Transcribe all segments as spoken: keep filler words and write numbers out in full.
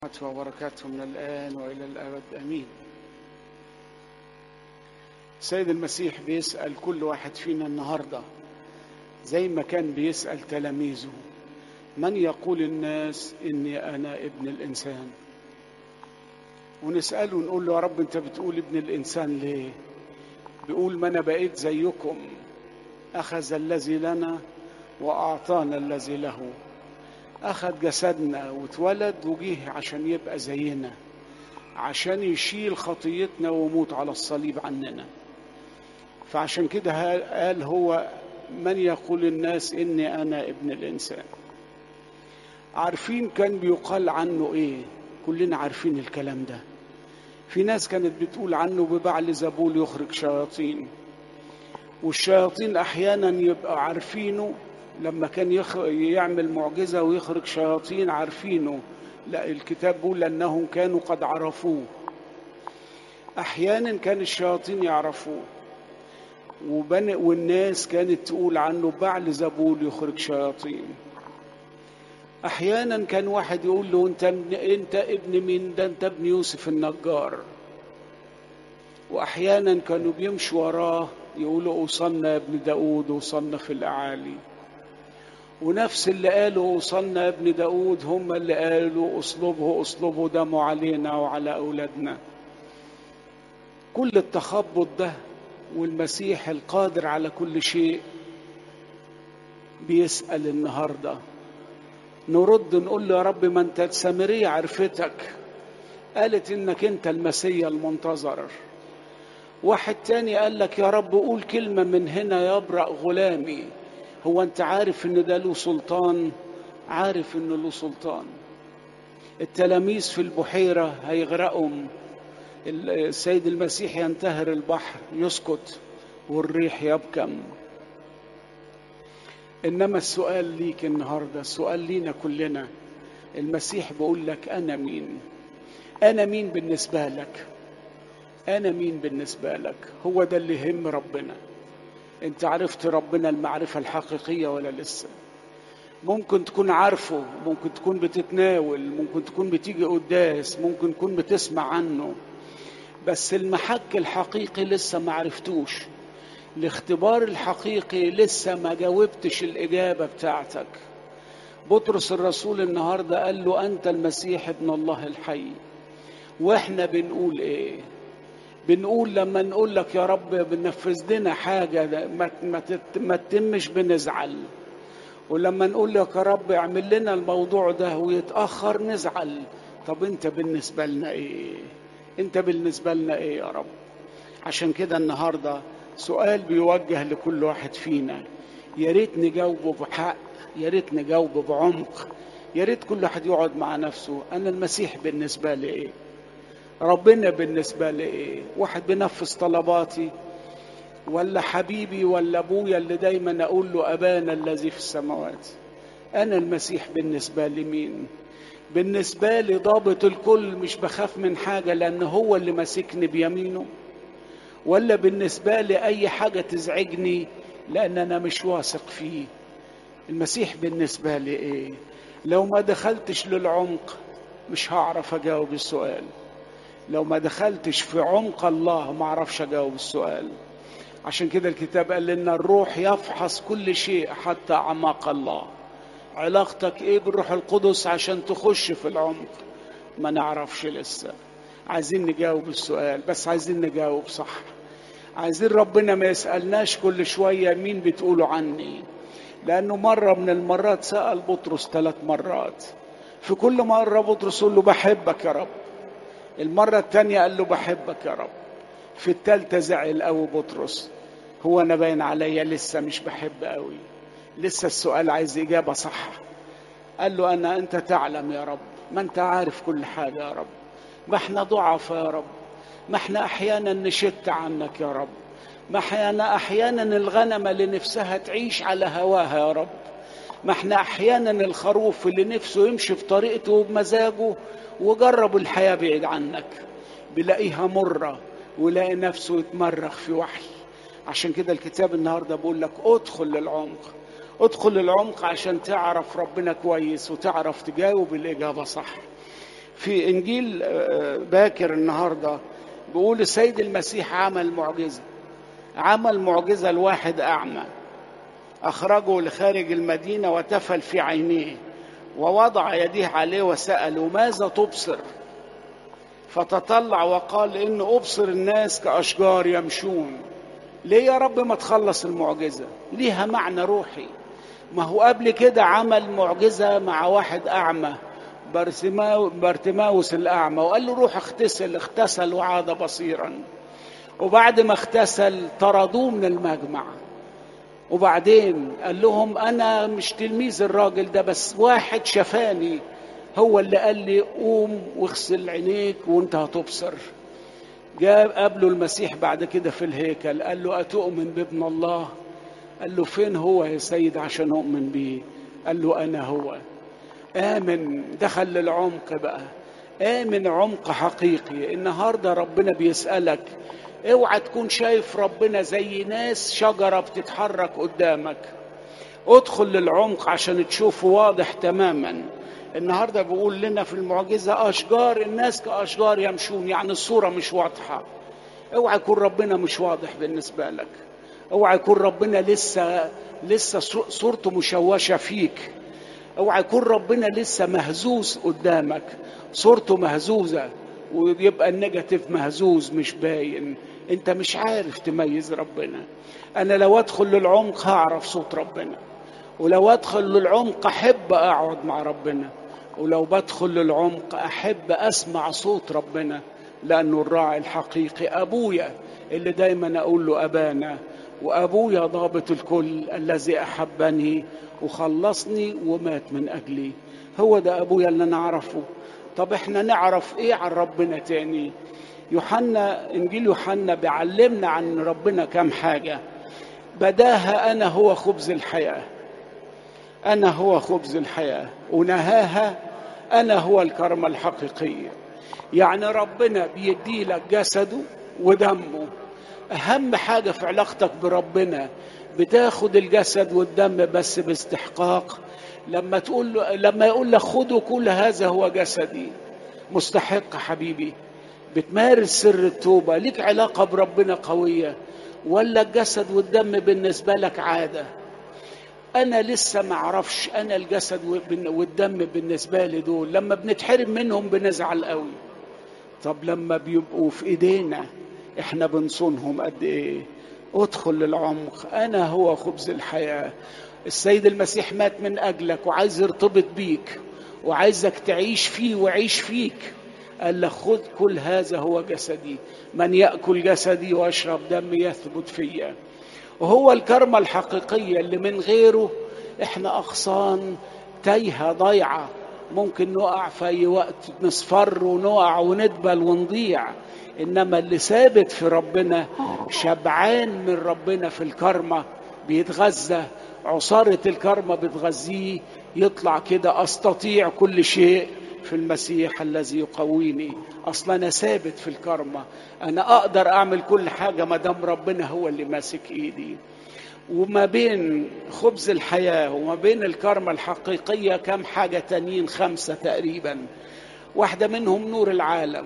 وبركاته من الآن وإلى الأبد آمين. سيد المسيح بيسأل كل واحد فينا النهاردة زي ما كان بيسأل تلاميذه: من يقول الناس إني أنا ابن الإنسان؟ ونسأله نقول له: يا رب أنت بتقول ابن الإنسان ليه؟ بيقول: ما أنا بقيت زيكم، أخذ الذي لنا وأعطانا الذي له. أخذ جسدنا واتولد وجيه عشان يبقى زينا، عشان يشيل خطيتنا ويموت على الصليب عننا. فعشان كده قال هو: من يقول الناس إني أنا ابن الإنسان؟ عارفين كان بيقال عنه إيه؟ كلنا عارفين الكلام ده. في ناس كانت بتقول عنه: ببعل زبول يخرج شياطين. والشياطين أحيانا يبقى عارفينه لما كان يعمل معجزة ويخرج شياطين، عارفينه. لا، الكتاب بيقول أنهم كانوا قد عرفوه. أحيانا كان الشياطين يعرفوه، والناس كانت تقول عنه: بعل زبول يخرج شياطين. أحيانا كان واحد يقول له: أنت, أنت ابن مين ده؟ أنت ابن يوسف النجار. وأحيانا كانوا بيمشوا وراه يقولوا: أوصلنا ابن داود، وصلنا في الأعالي. ونفس اللي قالوا أوصلنا ابن داود هم اللي قالوا: أصلبه أصلبه دمه علينا وعلى أولادنا. كل التخبط ده والمسيح القادر على كل شيء بيسأل النهاردة. نرد نقول له: يا رب، ما انت السامرية عرفتك، قالت انك انت المسيح المنتظر. واحد تاني قال لك: يا رب قول كلمة من هنا يبرأ غلامي. هو انت عارف ان ده له سلطان؟ عارف انه له سلطان. التلاميذ في البحيرة هيغرقهم، السيد المسيح ينتهر البحر يسكت والريح يبكم. انما السؤال ليك النهاردة، السؤال لينا كلنا. المسيح بيقول لك: انا مين؟ انا مين بالنسبة لك؟ انا مين بالنسبة لك؟ هو ده اللي يهم ربنا. انت عرفت ربنا المعرفة الحقيقية ولا لسه؟ ممكن تكون عارفه، ممكن تكون بتتناول، ممكن تكون بتيجي قداس، ممكن تكون بتسمع عنه، بس المحك الحقيقي لسه ما عرفتوش. الاختبار الحقيقي لسه ما جاوبتش الإجابة بتاعتك. بطرس الرسول النهاردة قال له: أنت المسيح ابن الله الحي. واحنا بنقول ايه؟ بنقول لما نقول لك: يا رب بنفذ لنا حاجة ما تتمش بنزعل، ولما نقول لك: يا رب اعمل لنا الموضوع ده ويتأخر نزعل. طب انت بالنسبة لنا ايه؟ انت بالنسبة لنا ايه يا رب؟ عشان كده النهاردة سؤال بيوجه لكل واحد فينا، يا ريت نجاوبه بحق، يا ريت نجاوبه بعمق، يا ريت كل واحد يقعد مع نفسه: أنا المسيح بالنسبة لي إيه؟ ربنا بالنسبة لي إيه؟ واحد بنفذ طلباتي، ولا حبيبي ولا أبويا اللي دايما أقول له: أبانا الذي في السماوات؟ أنا المسيح بالنسبة لي مين؟ بالنسبة لي ضابط الكل، مش بخاف من حاجة لأن هو اللي ماسكني بيمينه؟ ولا بالنسبة لي أي حاجة تزعجني لأن أنا مش واثق فيه؟ المسيح بالنسبة لي إيه؟ لو ما دخلتش للعمق مش هعرف أجاوب السؤال. لو ما دخلتش في عمق الله ما أعرفش أجاوب السؤال. عشان كده الكتاب قال لنا: الروح يفحص كل شيء حتى أعماق الله. علاقتك إيه بالروح القدس عشان تخش في العمق؟ ما نعرفش لسه. عايزين نجاوب السؤال، بس عايزين نجاوب صح. عايزين ربنا ما يسألناش كل شوية: مين بتقولوا عني؟ لأنه مرة من المرات سأل بطرس ثلاث مرات، في كل مرة بطرس يقول له: بحبك يا رب. المرة الثانية قال له: بحبك يا رب. في الثالثة زعل قوي بطرس: هو أنا باين عليا لسه مش بحب قوي، لسه السؤال عايز إجابة صح. قال له: أنا أنت تعلم يا رب، ما أنت عارف كل حاجة يا رب، ما احنا ضعف يا رب، ما احنا أحيانا نشت عنك يا رب، ما احنا أحيانا الغنم اللي نفسها تعيش على هواها يا رب، ما احنا أحيانا الخروف اللي نفسه يمشي في طريقته وبمزاجه وجرب الحياة بعيد عنك بلاقيها مرة ولاقي نفسه يتمرخ في وحل. عشان كده الكتاب النهاردة بقول لك: ادخل للعمق، ادخل للعمق عشان تعرف ربنا كويس وتعرف تجاوب الإجابة صح. في إنجيل باكر النهاردة بيقول السيد المسيح عمل معجزة، عمل معجزة لواحد أعمى، أخرجه لخارج المدينة وتفل في عينيه ووضع يديه عليه وسأله ماذا تبصر؟ فتطلع وقال إن أبصر الناس كأشجار يمشون. ليه يا رب ما تخلص المعجزة؟ ليها معنى روحي. ما هو قبل كده عمل معجزة مع واحد أعمى بارتيماوس الأعمى وقال له روح اغتسل، اغتسل وعاد بصيرا. وبعد ما اغتسل طردوه من المجمع، وبعدين قال لهم أنا مش تلميذ الراجل ده، بس واحد شفاني هو اللي قال لي قوم واغسل عينيك وانت هتبصر. جاء قابله المسيح بعد كده في الهيكل، قال له أتؤمن بابن الله؟ قال له فين هو يا سيد عشان أؤمن بيه؟ قال له أنا هو. آمن، دخل للعمق بقى، آمن عمق حقيقي. النهاردة ربنا بيسألك، اوعى تكون شايف ربنا زي ناس شجرة بتتحرك قدامك، ادخل للعمق عشان تشوفه واضح تماما. النهاردة بيقول لنا في المعجزة أشجار الناس كأشجار يمشون، يعني الصورة مش واضحة. اوعى يكون ربنا مش واضح بالنسبة لك، اوعى يكون ربنا لسه لسه صورته مشوشة فيك، اوعى يكون ربنا لسه مهزوز قدامك، صورته مهزوزة ويبقى النيجاتيف مهزوز مش باين، انت مش عارف تميز ربنا. انا لو ادخل للعمق هعرف صوت ربنا، ولو ادخل للعمق احب اقعد مع ربنا، ولو بدخل للعمق احب اسمع صوت ربنا، لانه الراعي الحقيقي ابويا اللي دايما اقول له ابانا، وابويا ضابط الكل الذي احبني وخلصني ومات من اجلي. هو ده ابويا اللي نعرفه. طب احنا نعرف ايه عن ربنا تاني؟ يوحنا، انجيل يوحنا بيعلمنا عن ربنا كم حاجة. بداها انا هو خبز الحياة، انا هو خبز الحياة، ونهاها انا هو الكرمة الحقيقية. يعني ربنا بيدي لك جسده ودمه. اهم حاجة في علاقتك بربنا، بتاخد الجسد والدم بس باستحقاق. لما تقول له، لما يقول لك خذوا كل هذا هو جسدي، مستحق حبيبي. بتمارس سر التوبة، ليك علاقة بربنا قوية، ولا الجسد والدم بالنسبة لك عادة؟ أنا لسه ما اعرفش أنا الجسد والدم بالنسبة لي دول لما بنتحرم منهم بنزعل قوي. طب لما بيبقوا في إيدينا إحنا بنصونهم قد إيه؟ ادخل للعمق. أنا هو خبز الحياة. السيد المسيح مات من أجلك وعايز يرتبط بيك وعايزك تعيش فيه وعيش فيك. قال لك خذ كل هذا هو جسدي، من يأكل جسدي ويشرب دمي يثبت فيا. وهو الكرمة الحقيقية اللي من غيره احنا أغصان تايهة ضيعة، ممكن نقع في أي وقت، نصفر ونقع وندبل ونضيع. إنما اللي ثابت في ربنا شبعان من ربنا في الكرمة بيتغذى، عصارة الكرمة بتغذيه، يطلع كده أستطيع كل شيء في المسيح الذي يقويني. أصلا أنا ثابت في الكرمة، أنا أقدر أعمل كل حاجة ما دام ربنا هو اللي ماسك إيدي. وما بين خبز الحياة وما بين الكرمة الحقيقية كم حاجة تانيين، خمسة تقريبا. واحدة منهم نور العالم.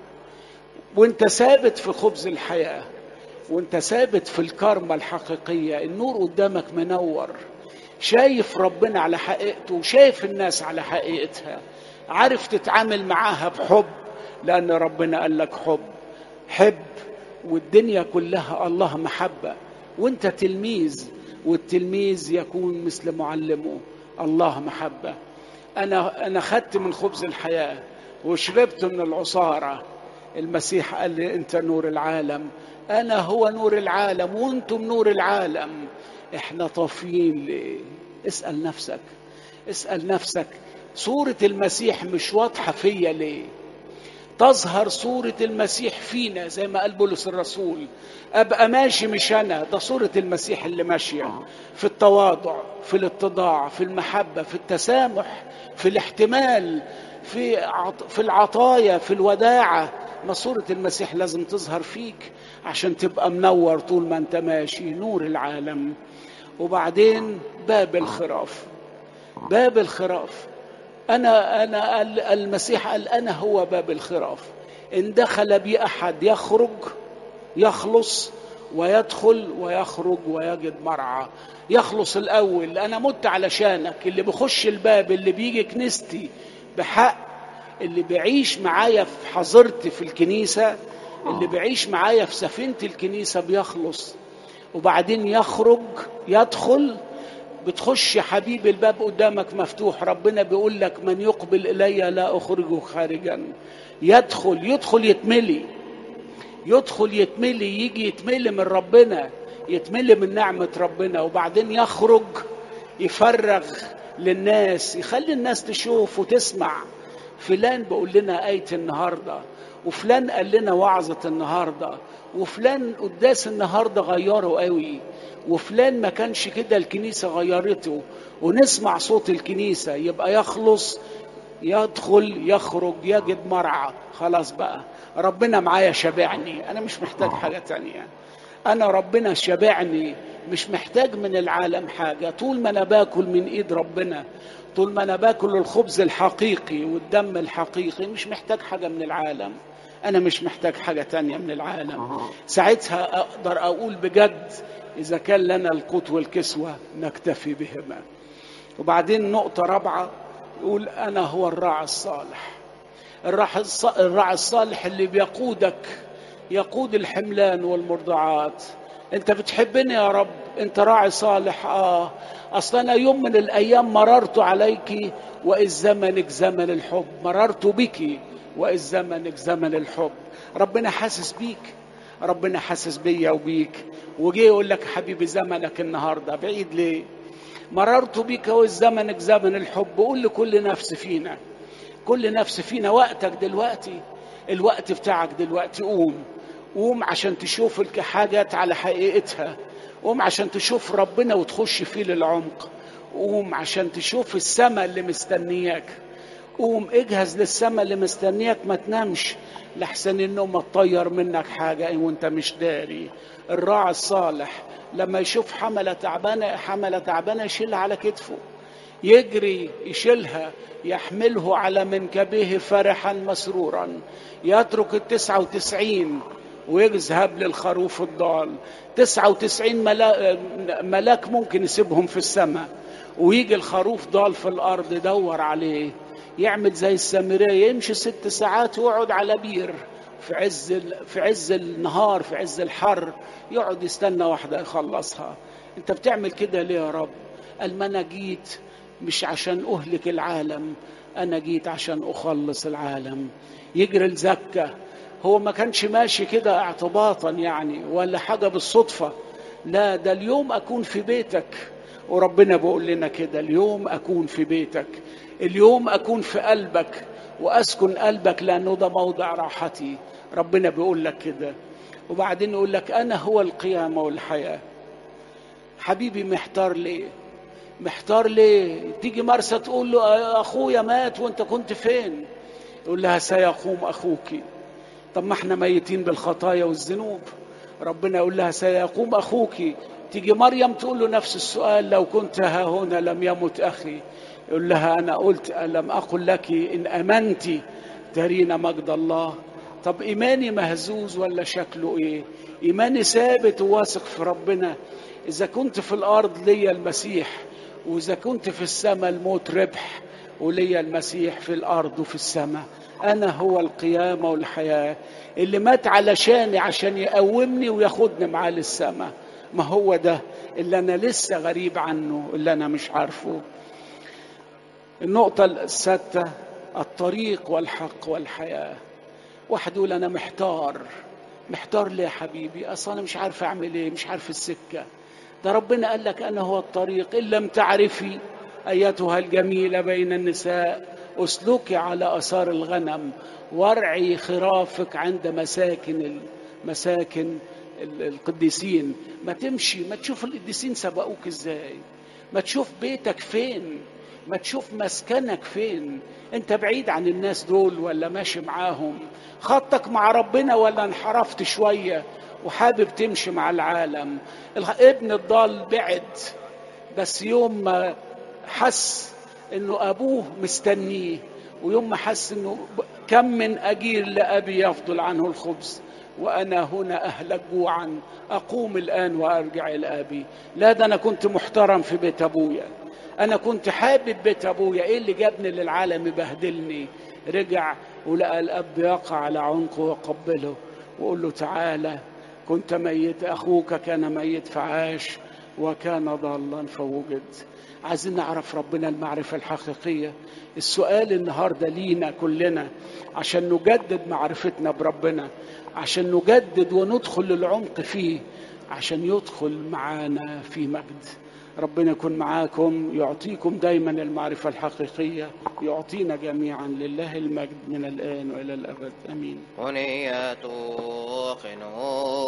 وانت ثابت في خبز الحياة وانت ثابت في الكرمة الحقيقية، النور قدامك منور، شايف ربنا على حقيقته وشايف الناس على حقيقتها، عارف تتعامل معاها بحب، لأن ربنا قال لك حب حب. والدنيا كلها الله محبة، وانت تلميذ، والتلميذ يكون مثل معلمه. الله محبة. أنا أنا خدت من خبز الحياة وشربت من العصارة. المسيح قال لي أنت نور العالم، أنا هو نور العالم وأنتم نور العالم. إحنا طافيين ليه؟ اسأل نفسك، اسأل نفسك، صورة المسيح مش واضحة فيا ليه؟ تظهر صورة المسيح فينا زي ما قال بولس الرسول، أبقى ماشي مش أنا، ده صورة المسيح اللي ماشية في التواضع، في الاتضاع، في المحبة، في التسامح، في الاحتمال، في في العطايا، في الوداعة. ما صورة المسيح لازم تظهر فيك عشان تبقى منور طول ما انت ماشي، نور العالم. وبعدين باب الخراف، باب الخراف أنا أنا المسيح قال أنا هو باب الخراف، إن دخل بي أحد يخرج يخلص ويدخل ويخرج ويجد مرعى. يخلص الأول، أنا مت علشانك، اللي بخش الباب، اللي بيجي كنيستي بحق، اللي بيعيش معايا في حضرتي في الكنيسة، اللي بيعيش معايا في سفينة الكنيسة بيخلص، وبعدين يخرج يدخل. بتخش يا حبيبي الباب قدامك مفتوح، ربنا بيقول لك من يقبل إلي لا أخرجه خارجا. يدخل يدخل يتملي يدخل يتملي يجي يتملي من ربنا، يتملي من نعمة ربنا، وبعدين يخرج يفرغ للناس، يخلي الناس تشوف وتسمع. فلان بيقول لنا آية النهاردة، وفلان قال لنا وعظة النهاردة، وفلان قداس النهاردة غيره قوي، وفلان ما كانش كده الكنيسة غيرته، ونسمع صوت الكنيسة. يبقى يخلص يدخل يخرج يجد مرعى. خلاص بقى ربنا معايا شبعني، أنا مش محتاج حاجة تانية. أنا ربنا شبعني، مش محتاج من العالم حاجة. طول ما أنا باكل من إيد ربنا، طول ما أنا باكل الخبز الحقيقي والدم الحقيقي، مش محتاج حاجة من العالم. أنا مش محتاج حاجة تانية من العالم. ساعتها أقدر أقول بجد إذا كان لنا القوت والكسوة نكتفي بهما. وبعدين نقطة رابعة يقول أنا هو الراعي الصالح. الراعي الصالح اللي بيقودك، يقود الحملان والمرضعات. انت بتحبني يا رب، انت راعي صالح. اه اصلا انا يوم من الايام مررت عليك واذ زمنك زمن الحب، مررت بك واذ زمنك زمن الحب. ربنا حاسس بيك، ربنا حاسس بيا وبيك، وجي يقول لك حبيبي زمنك النهارده بعيد ليه؟ مررت بك واذ زمنك زمن الحب. قول لكل نفس فينا، كل نفس فينا وقتك دلوقتي، الوقت بتاعك دلوقتي. قوم قوم عشان تشوف الحاجات على حقيقتها، قوم عشان تشوف ربنا وتخش فيه للعمق، قوم عشان تشوف السماء اللي مستنياك، قوم اجهز للسماء اللي مستنياك. ما تنامش لحسن النوم ما تطير منك حاجة وانت مش داري. الراعي الصالح لما يشوف حملة تعبانة، حملة تعبانة يشيلها على كتفه، يجري يشيلها، يحمله على منكبه فرحا مسرورا، يترك التسعة وتسعين ويذهب للخروف الضال. تسعة وتسعين ملاك ممكن يسيبهم في السماء، ويجي الخروف ضال في الأرض يدور عليه، يعمل زي السامرية، يمشي ست ساعات ويقعد على بير في عز في عز النهار، في عز الحر، يقعد يستنى واحدة يخلصها. انت بتعمل كده ليه يا رب؟ قال ما انا جيت مش عشان أهلك العالم، أنا جيت عشان أخلص العالم. يجري الزكة، هو ما كانش ماشي كده اعتباطا يعني ولا حاجة بالصدفة، لا ده اليوم أكون في بيتك. وربنا بيقول لنا كده، اليوم أكون في بيتك، اليوم أكون في قلبك وأسكن قلبك لأنه ده موضع راحتي. ربنا بيقول لك كده. وبعدين يقول لك أنا هو القيامة والحياة. حبيبي محتار ليه؟ محتار ليه؟ تيجي مرسى تقول له أخويا مات وانت كنت فين؟ يقول لها سيقوم أخوك. طب ما احنا ميتين بالخطايا والذنوب. ربنا يقول لها سيقوم أخوك. تيجي مريم تقول له نفس السؤال، لو كنت ها هنا لم يمت أخي. يقول لها أنا قلت ألم أقل لك إن أمنت ترين مجد الله؟ طب إيماني مهزوز ولا شكله إيه؟ إيماني ثابت وواثق في ربنا. إذا كنت في الأرض ليا المسيح، وإذا كنت في السماء الموت ربح، وليا المسيح في الأرض وفي السماء. أنا هو القيامة والحياة، اللي مات علشاني عشان يقومني وياخدني معاه للسماء. ما هو ده اللي أنا لسه غريب عنه، اللي أنا مش عارفه. النقطة السادسة الطريق والحق والحياة. واحد يقول أنا محتار. محتار ليه يا حبيبي؟ أصلا أنا مش عارف أعمل إيه، مش عارف السكة. ده ربنا قال لك أنا هو الطريق. إن لم تعرفي أيتها الجميلة بين النساء أسلكي على أثار الغنم، وارعي خرافك عند مساكن مساكن القديسين. ما تمشي، ما تشوف القديسين سبقوك إزاي، ما تشوف بيتك فين، ما تشوف مسكنك فين. انت بعيد عن الناس دول ولا ماشي معاهم؟ خطك مع ربنا ولا انحرفت شوية وحابب تمشي مع العالم؟ ابن الضال بعد، بس يوم ما حس انه ابوه مستنيه، ويوم ما حس انه كم من اجير لابي يفضل عنه الخبز وانا هنا اهلك جوعا، اقوم الان وارجع الى ابي. لا، ده انا كنت محترم في بيت ابويا، انا كنت حابب بيت ابويا، ايه اللي جابني للعالم يبهدلني؟ رجع ولقى الاب يقع على عنقه وقبله وقول له تعالى، كنت ميت، اخوك كان ميت فعاش وكان ضالا فوجد. عايزين نعرف ربنا المعرفة الحقيقية. السؤال النهاردة لينا كلنا عشان نجدد معرفتنا بربنا، عشان نجدد وندخل للعمق فيه، عشان يدخل معانا في مجد. ربنا يكون معاكم، يعطيكم دايما المعرفة الحقيقية، يعطينا جميعا. لله المجد من الآن وإلى الأبد، أمين.